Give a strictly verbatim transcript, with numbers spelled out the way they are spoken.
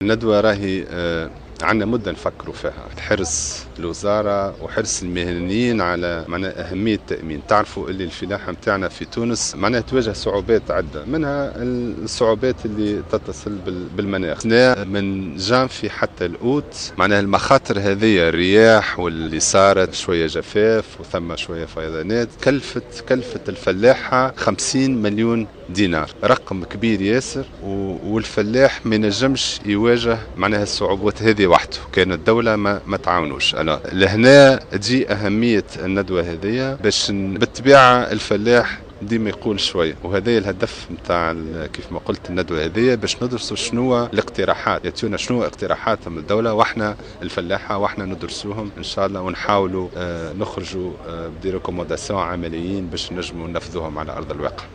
الندوة راهي آه، عندنا مدة نفكروا فيها. حرص الوزارة وحرص المهنيين على معناها أهمية التأمين. تعرفوا اللي الفلاحة متاعنا في تونس معناها تواجه صعوبات عدة، منها الصعوبات اللي تتصل بالمناخ. من جانفي حتى الأوت معناها المخاطر هذه، الرياح واللي صارت شوية جفاف وثم شوية فيضانات، كلفت كلفت الفلاحة خمسين مليون دينار، رقم كبير ياسر. والفلاح ما ينجمش يواجه معناها الصعوبات هذه وحده كان الدولة ما, ما تعاونوش. أنا لهنا تجي أهمية الندوة هذه باش بالطبيعة الفلاح ديما يقول شوية، وهذا الهدف متاع كيف ما قلت الندوة هذه، باش ندرسوا شنو الاقتراحات، ياتيونا شنو اقتراحاتهم الدولة، واحنا الفلاحة واحنا ندرسوهم ان شاء الله، ونحاولوا آه نخرجوا آه بدي ريكومونداسيون عمليين باش نجموا ننفذوهم على أرض الواقع.